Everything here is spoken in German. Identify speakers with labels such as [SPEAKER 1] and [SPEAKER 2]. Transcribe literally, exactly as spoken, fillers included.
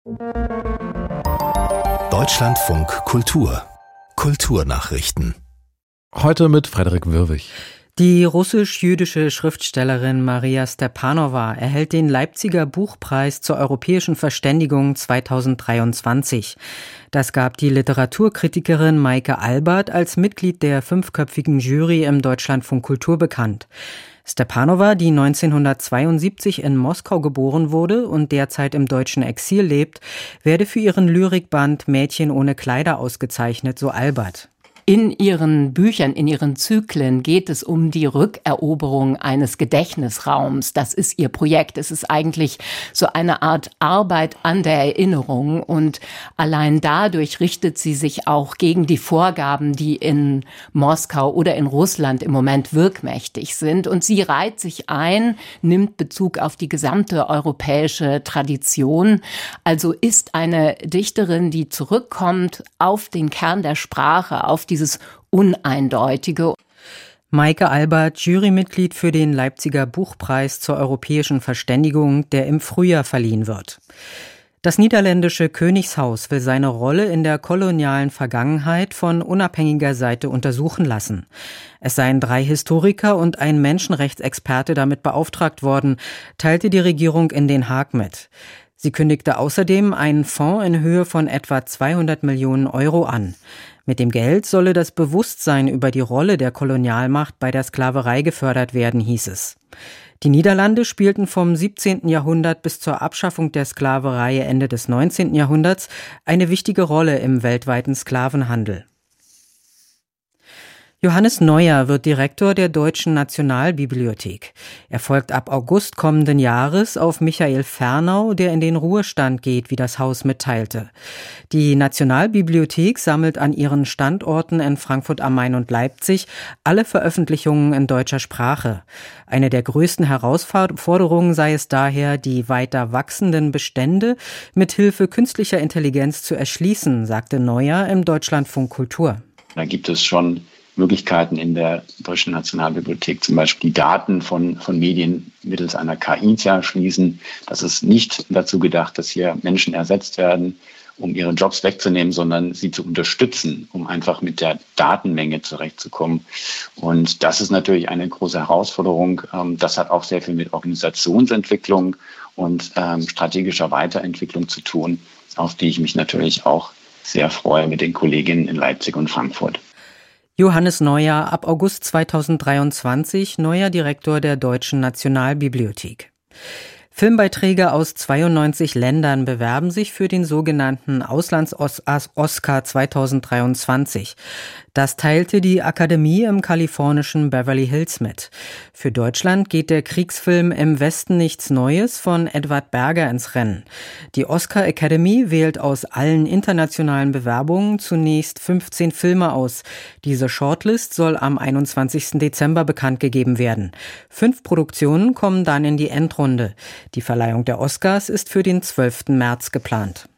[SPEAKER 1] Deutschlandfunk Kultur. Kulturnachrichten.
[SPEAKER 2] Heute mit Frederik Wirwig.
[SPEAKER 3] Die russisch-jüdische Schriftstellerin Maria Stepanova erhält den Leipziger Buchpreis zur europäischen Verständigung zweitausenddreiundzwanzig. Das gab die Literaturkritikerin Maike Albert als Mitglied der fünfköpfigen Jury im Deutschlandfunk Kultur bekannt. Stepanova, die neunzehnhundertzweiundsiebzig in Moskau geboren wurde und derzeit im deutschen Exil lebt, werde für ihren Lyrikband Mädchen ohne Kleider ausgezeichnet, so Albert.
[SPEAKER 4] In ihren Büchern, in ihren Zyklen geht es um die Rückeroberung eines Gedächtnisraums. Das ist ihr Projekt. Es ist eigentlich so eine Art Arbeit an der Erinnerung. Und allein dadurch richtet sie sich auch gegen die Vorgaben, die in Moskau oder in Russland im Moment wirkmächtig sind. Und sie reiht sich ein, nimmt Bezug auf die gesamte europäische Tradition. Also ist eine Dichterin, die zurückkommt auf den Kern der Sprache, auf die dieses Uneindeutige.
[SPEAKER 3] Maike Albert, Jurymitglied für den Leipziger Buchpreis zur europäischen Verständigung, der im Frühjahr verliehen wird. Das niederländische Königshaus will seine Rolle in der kolonialen Vergangenheit von unabhängiger Seite untersuchen lassen. Es seien drei Historiker und ein Menschenrechtsexperte damit beauftragt worden, teilte die Regierung in Den Haag mit. Sie kündigte außerdem einen Fonds in Höhe von etwa zweihundert Millionen Euro an. Mit dem Geld solle das Bewusstsein über die Rolle der Kolonialmacht bei der Sklaverei gefördert werden, hieß es. Die Niederlande spielten vom siebzehnten Jahrhundert bis zur Abschaffung der Sklaverei Ende des neunzehnten Jahrhunderts eine wichtige Rolle im weltweiten Sklavenhandel. Johannes Neuer wird Direktor der Deutschen Nationalbibliothek. Er folgt ab August kommenden Jahres auf Michael Fernau, der in den Ruhestand geht, wie das Haus mitteilte. Die Nationalbibliothek sammelt an ihren Standorten in Frankfurt am Main und Leipzig alle Veröffentlichungen in deutscher Sprache. Eine der größten Herausforderungen sei es daher, die weiter wachsenden Bestände mit Hilfe künstlicher Intelligenz zu erschließen, sagte Neuer im Deutschlandfunk Kultur.
[SPEAKER 5] Da gibt es schon Möglichkeiten in der Deutschen Nationalbibliothek, zum Beispiel die Daten von, von Medien mittels einer K I zu erschließen. Das ist nicht dazu gedacht, dass hier Menschen ersetzt werden, um ihre Jobs wegzunehmen, sondern sie zu unterstützen, um einfach mit der Datenmenge zurechtzukommen. Und das ist natürlich eine große Herausforderung. Das hat auch sehr viel mit Organisationsentwicklung und strategischer Weiterentwicklung zu tun, auf die ich mich natürlich auch sehr freue mit den Kolleginnen in Leipzig und Frankfurt.
[SPEAKER 3] Johannes Neuer, ab August zweitausenddreiundzwanzig neuer Direktor der Deutschen Nationalbibliothek. Filmbeiträge aus zweiundneunzig Ländern bewerben sich für den sogenannten Auslands-Oscar zweitausenddreiundzwanzig. Das teilte die Akademie im kalifornischen Beverly Hills mit. Für Deutschland geht der Kriegsfilm Im Westen nichts Neues von Edward Berger ins Rennen. Die Oscar Academy wählt aus allen internationalen Bewerbungen zunächst fünfzehn Filme aus. Diese Shortlist soll am einundzwanzigsten Dezember bekannt gegeben werden. Fünf Produktionen kommen dann in die Endrunde. Die Verleihung der Oscars ist für den zwölften März geplant.